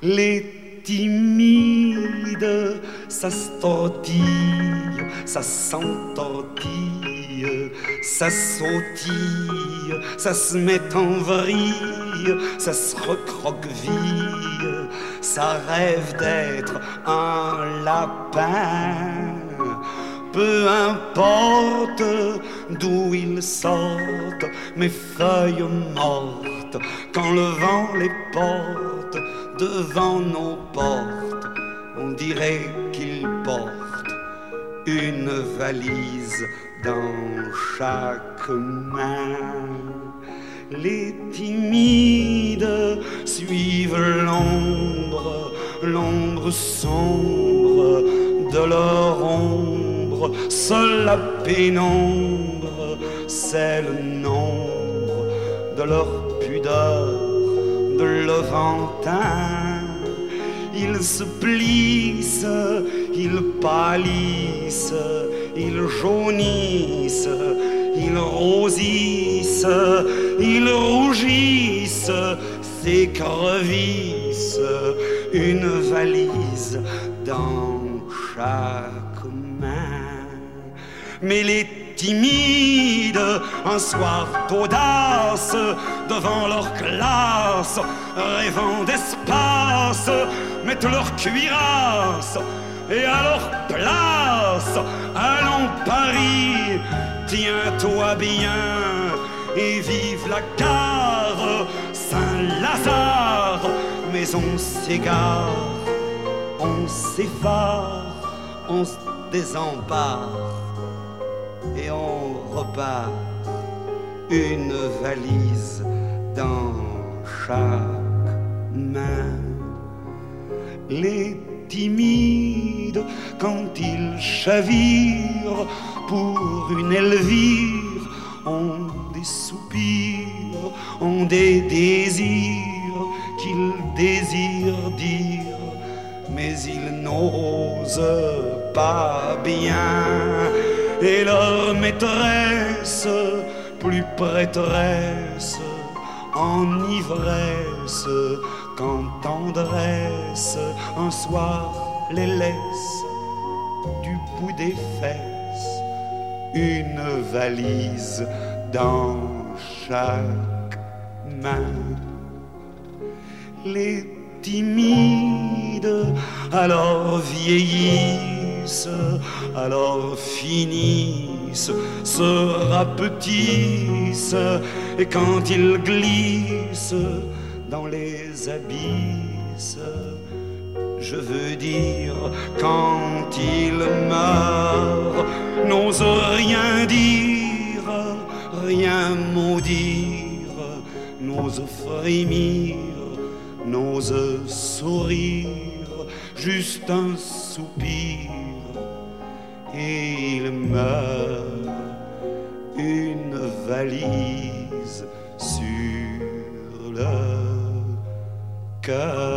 Les timides, ça se tortille, ça s'entortille, ça sautille, ça se met en vrille, ça se recroqueville, ça rêve d'être un lapin. Peu importe d'où ils sortent, mes feuilles mortes, quand le vent les porte devant nos portes, on dirait qu'ils portent une valise dans chaque main. Les timides suivent l'ombre, l'ombre sombre de leur ombre. Seule la pénombre, c'est le nombre de leur pudeur, de Levantin. Ils se plissent, ils pâlissent, ils jaunissent, ils rosissent, ils rougissent, s'écrevissent, une valise dans chaque main. Mais les timides, un soir d'audace, devant leur classe, rêvant d'espace, mettent leur cuirasse et à leur place, allons Paris, tiens-toi bien et vive la gare Saint-Lazare. Mais on s'égare, on s'effare, on se désempare et on repart, une valise dans chaque main. Les timides, quand ils chavirent pour une Elvire, ont des soupirs, ont des désirs qu'ils désirent dire, mais ils n'osent pas bien. Et leur maîtresse, plus prêtresse, en ivresse qu'en tendresse, un soir les laisse du bout des fesses, une valise dans chaque main. Les timides alors vieillissent, alors finissent, se rapetissent, et quand ils glissent dans les abysses, je veux dire quand ils meurent, n'osent rien dire, rien maudire, n'osent frémir, n'osent sourire, juste un soupir, et ils meurent, une valise sur le cœur.